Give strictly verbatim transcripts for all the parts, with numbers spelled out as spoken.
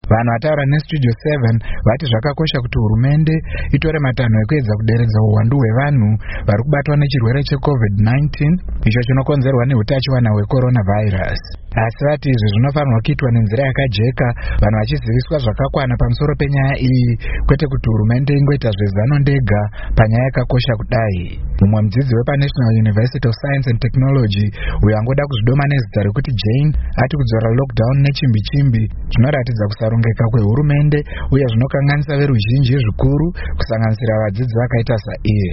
Vanhu vataura neStudio seven vati zvakakosha kuti hurumende itore matanho ekuedza kuderedza uwandu hwevanhu vari kubatwa nechirwere checovid nineteen icho chinokonzerwa neutachiwana hwecoronavirus. Asi vati izvi zvinofanirwa kuitwa nenzira yakajeka, vanhu vachiziviswa zvakakwana pamusoro penyaya iyi, kwete kuti hurumende ingoita zvezano ndega panyaya yakakosha kudai. Mumwe mudzidzi wepaNational University of Science and Technology uyo angoda kuzvidoma nezita rekuti Jane ati kudzora lockdown nechimbi chimbi zvinoratidza kusarongeka kwehurumende uye zvinokanganisa veruzhinji zvikuru kusanganisira vadzidzi vakaita saiye.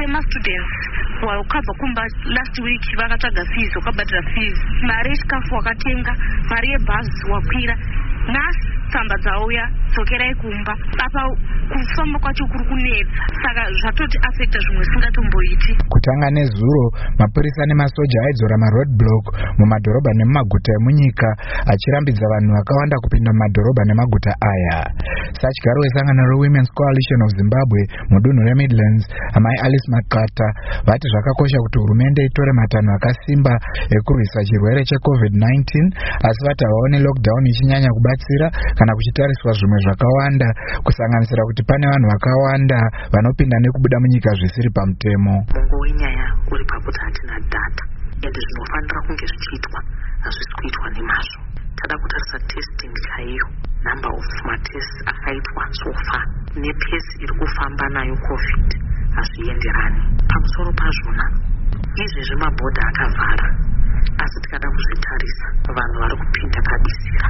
Wakabva kumba last week vakatsvaga fees, wakabhadhira fees, mari yechikafu wakatenga, mari yebhazi wakwira, nhasi tsamba dzauya, dzokerai kumba. Apa kufamba kwacho kuri kunetsa, saka zvatoti affecta zvimwe zvisingatomboiti. Kutanga nezuro, mapurisa nemasoja aidzora maroadblock mumadhorobha nemumaguta emunyika achirambidza vanhu vakawanda kupinda mumadhorobha nemaguta aya. Sachigaro wesangano reWomen's Coalition of Zimbabwe mudunhu reMidlands, amai Alice Makata, vati zvakakosha kuti hurumende itore matanho akasimba ekurwisa chirwere checovid nineteen, asi vati havaone lockdown ichinyanya kubatsira kana kuchitariswa zvimwe zvakawanda, kusanganisira kuti pane vanhu vakawanda vanopinda nekubuda munyika zvisiri pamutemo. Mungu wenyaya uri pakuti hatina data ende zvinofanira kunge zvichiitwa hazvisi kuitwa nemazvo. Tada kutarisa testing chaiyo, number of matests akaitwa so far nepesi iri kufamba nayo covid hazvienderani. Pamusoro pazvona izvezvi mabhodha akavhara, asi tikada kuzvitarisa vanhu vari kupinda kabisira,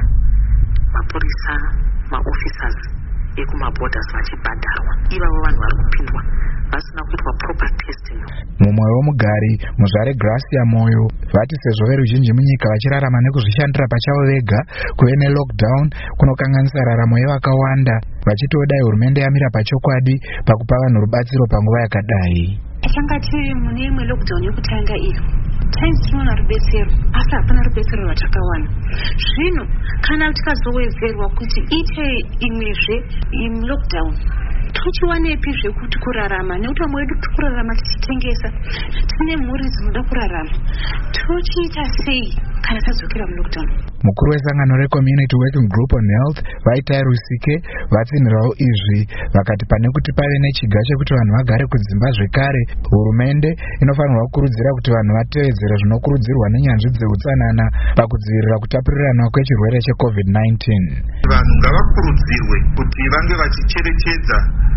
mapurisa, maofficers ekumabhodhas vachibhadharwa, ivavo vanhu vari kupindwa vasina kuitwa proper testing. Mumwe wemugari muzvare Gracia Moyo vati sezvo veruzhinji munyika vachirarama nekuzvishandira pachavo vega, kuve nelockdown kunokanganisa raramo yevakawanda, vachitodai hurumende yamira pachokwadi pakupa vanhu rubatsiro panguva yakadai. Takanga tiri mune imwe lockdown yokutanga iyo, times tinoona rubetsero asi hapana rubetsero rwatakawana. Zvino kana tikazowedzerwa kuti ite imwezve lockdown, tochiwanepi zvekuti kurarama, nekuti vamwe vedu kurarama tichitengesa, tine mhuri dzinoda kurarama, tochiita sei kana tadzokera mulockdown? Mukuru wesangano reCommunity Working Group on Health vaitai Rusike vatsinhirawo izvi, vakati pane kuti pave nechiga chekuti vanhu vagare kudzimba zvekare, hurumende inofanirwa kukurudzira kuti vanhu vatevedzere zvinokurudzirwa nenyanzvi dzeutsanana pakudzivirira kutapurirana kwechirwere checovid nineteen. Vanhu ngavakurudzirwe kuti vange vachicherechedza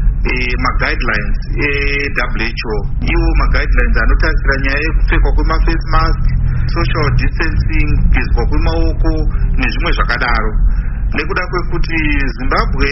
E, ma-guidelines e-W H O, iwo ma-guidelines anotarisira nyaya yekupfekwa kwema-face mask, social distancing, kugezwa kwemaoko nezvimwe zvakadaro. Nekuda kwekuti Zimbabwe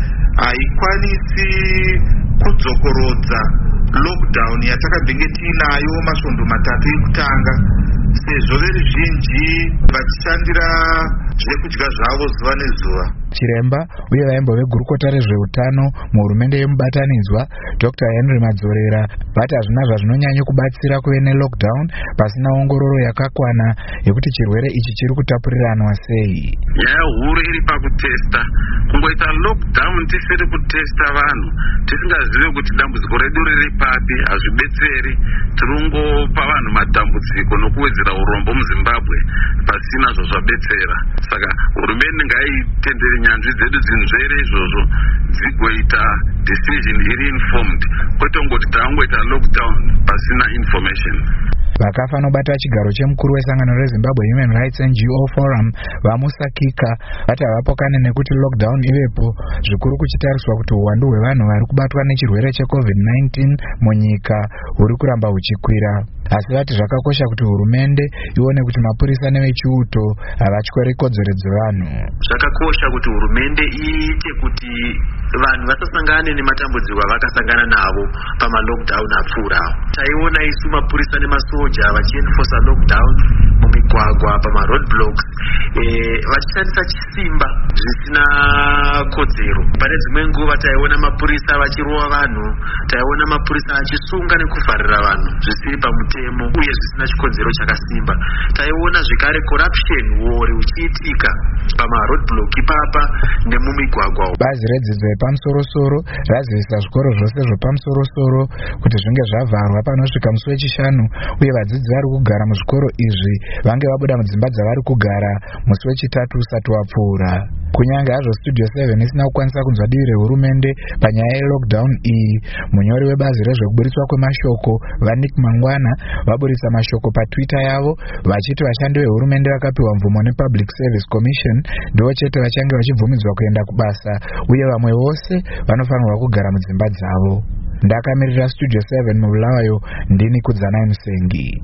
haikwanisi kudzokorodza lockdown yatakabenge tiinayo masvondo matatu ekutanga, sezvo veruzhinji vachishandira zvekudya zvavo zuva nezuva. Chiremba uye vaimbo vegurukota rezveutano muhurumende yemubatanidzwa Doctor Henry Madzorera vati hazvina zvazvinonyanya kubatsira kuve nelockdown pasina ongororo yakakwana yekuti chirwere ichi chiri kutapuriranwa sei. Nyaya huru iri pakutesta, kungoita lockdown tisiri kutesta vanhu tisingazive kuti dambudziko redu riri papi hazvibetseri. Tirongopa vanhu matambudziko nokuwedzera urombo muZimbabwe pasina zvazvabetsera. Saka hurumende ngaitendere nyanzvi dzedu dzinzvere izvozvo dzigoita decision iri informed, kwete ngoti tangoita lockdown pasina information. Vakafa nobata chigaro chemukuru wesangano reZimbabwe Human Rights N G O Forum vamusakika vati havapokane nekuti lockdown ivepo, zvikuru kuchitariswa kuti uwandu hwevanhu vari kubatwa nechirwere checovid nineteen munyika huri kuramba huchikwira. Asi vati zvakakosha kuti hurumende ione kuti mapurisa nevechiuto havatyori kodzero dzevanhu. Zvakakosha kuti hurumende iite kuti vanhu vasasangane nematambudziko avakasangana navo pama-lockdown apfuura. Taiona isu mapurisa nemasoja vachienforsa lockdown mumigwagwa pama-roadblocks, e, vachishandisa chisimba zvisina kodzero. Pane dzimwe nguva taiona mapurisa vachirova vanhu, taiona mapurisa achisunga nekuvharira vanhu zvisiri pamutemo uye zvisina chikonzero chakasimba. Taiona zvekare corruption war uchiitika pamaroadblock ipapa nemumigwagwa. Bazi redzidzo yepamusoro-soro razivisa zvikoro zvose zvepamusoro-soro kuti zvinge zvavharwa panosvika musi wechishanu, uye vadzidzi vari kugara muzvikoro izvi vange vabuda mudzimba dzavari kugara musi wechitatu usati wapfuura. Kunyange hazvo Studio seven isina kukwanisa kunzwa divi rehurumende panyaya yelockdown iyi, munyori webazi rezvekuburitswa kwemashoko vaNick Mangwana vaburitsa mashoko patwitter yavo vachiti vashandi vehurumende vakapiwa mvumo nePublic Service Commission ndivo chete vachange vachibvumidzwa kuenda kubasa, uye vamwe vose vanofanirwa kugara mudzimba dzavo. Ndakamirira Studio seven mubulawayo, ndini Kudzanai Musengi.